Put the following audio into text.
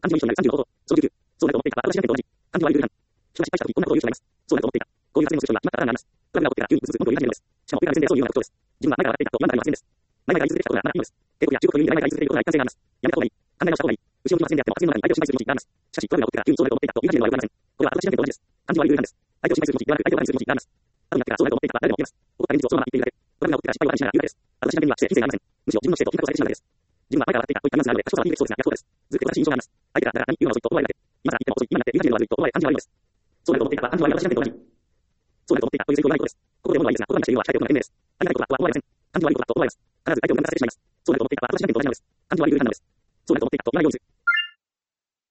暗示は一緒になる30のこと。小19。そうだと思っていた。私は同時。暗示はルール違反。人が失敗した時こんなことを言う人がいます。そうだと思っていた。こういう発言のする人は決まったパターンがあります。クラブが起こってから急にブツブツ文句を言い始めるのです。しかも上から目線でそういうような特徴です。自分は前から笑っていたと言わんばかりの発言です。前々から言い続けてきたことがまだいいのです。英国や中国という意味で前々から言い続けていることが一貫性があります。やめた方がいい。考え直した方がいい。後ろに発言であっても発言の中に相手を心配する気持ちがあります。しかし、クラブが起こってから急にそうだと思っていたと言い始めるのはよくありません。これは私だけと同じです。暗示はルール違反です。相手を心配する気持ち、言わなく相手を心配する気持ちがあります。後になってからそうだと思っていたら誰でも言えます。起こった現実をそのまま言っているだけ。クラブが起こってから失敗を感じながら言うだけです。私だけにはして人生がありません。むしろ自分の姿勢と品格をされてしまうだけです。自分は前から笑っていたといったニュアンスがあるので、多少差は響きそうですが、逆そうです。ずっと私に印象があります。相手が、だから何言うのは遅いと思われるだけ。今更言っても遅い、今になって言い始めるのは悪いと思われ、暗示は悪いのです。そうだと思っていたら、暗示は私だけと同じ。そうだと思っていたというセリフを言わないことです。ここで思うのはいいですが、言葉にしているのは控えておくのが賢明です。ありがたいことは思われません。暗示は悪いことだと思われます。必ず相手を分断させてしまいます。そうだと思っていたら、私だけと同じなのです。暗示はルール違反なのです。そうだと思っていたと言わないようにする。